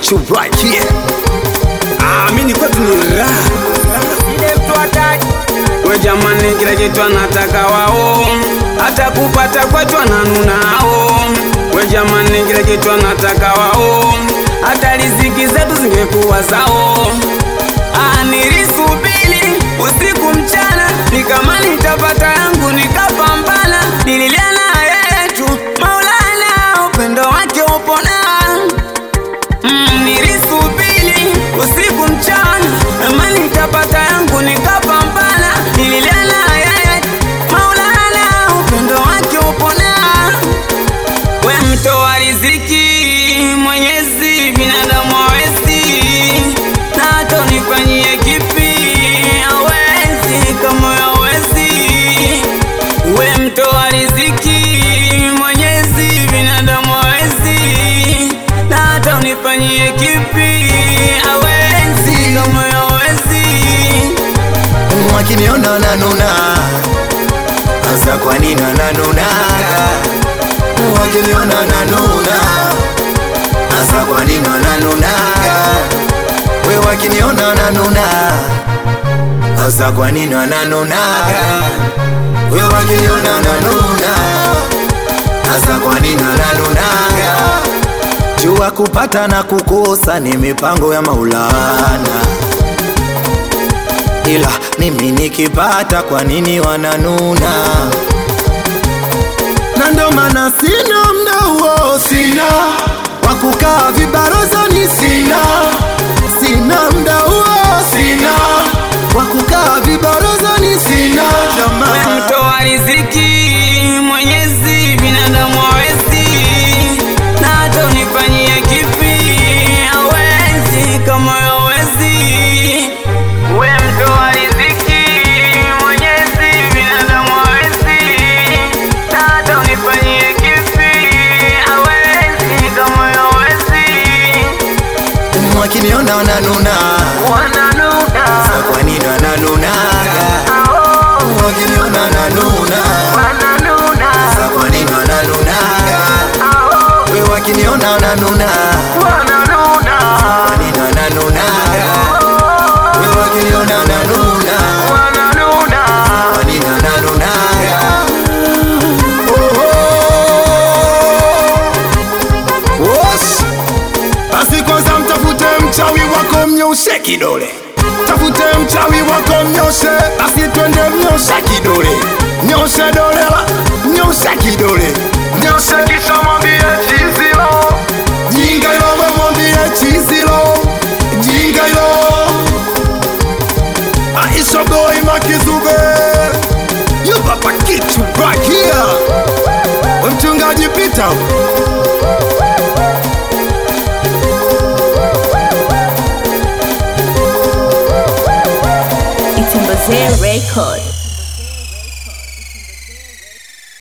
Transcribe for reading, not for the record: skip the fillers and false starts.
kitu right here. Mimi kwetu ni raha. Ile mtu ataji. We jamani, kila kitu anataka wao, hata kupata kwetu ananuna hao. We jamani, kila kitu anataka wao, hata riziki zetu zingekuwa zao. Nilisubiri usiku mchana, nikama nitapata yangu nikapambana. Nililia na yeye tu Maulana, upendo wake upona. Nilisubiri usiku mchana, nikama nitapata yangu nikapambana. Nililia na yeye Maulana, upendo wake upona. We mtoa riziki Mwenyezi, binadamu hawezi, na hata unifanyie kipi hawezi, kama hawezi. We mtoa riziki Mwenyezi, binadamu hawezi, na hata unifanyie kipi hawezi, kama hawezi. Wakiniona nanuna, asa kwa nini nanuna? Wakiniona nanuna, asa kwa nini nanuna? We wakiniona nanuna, asa kwa nini nanuna? We wakiniona nanuna, asa kwa nini nanuna? Jua kupata na kukosa ni mipango ya Maulana, ila mimi nikipata kwa nini wananuna? Na ndo maana sina mda huo, sina wakukaa vibarozani, sina mda huo, sina wakukaa vibarozani, sina jamaa. We mtoa riziki Mwenyezi, binadamu hawezi, na hata unifanyie kipi hawezi, kama hawezi. We mtoa riziki Mwenyezi, binadamu hawezi, na hata unifanyie kipi hawezi, kama hawezi. Wakiniona wananuna, sa kwa nini wananuna? Wakiniona wananuna, sa kwa nini wananuna? We wakiniona wananuna, sa kwa nini wananuna? We wakiniona wananuna, sa kwa nini wananuna? Basi kwanza mtafute mchawi wako mnyoshe kidole, tafute mchawi wako mnyoshe, basi twende mnyoshe kidole, nyoshe dole la, nyoshe kidole, nyoshe kisha mwambie chizilo, jinga ilo mwambie chizilo, jinga ilo. Aisha boy Makizuge, you papa kitu right here. Mchungaji Peter, It's in Brazil record.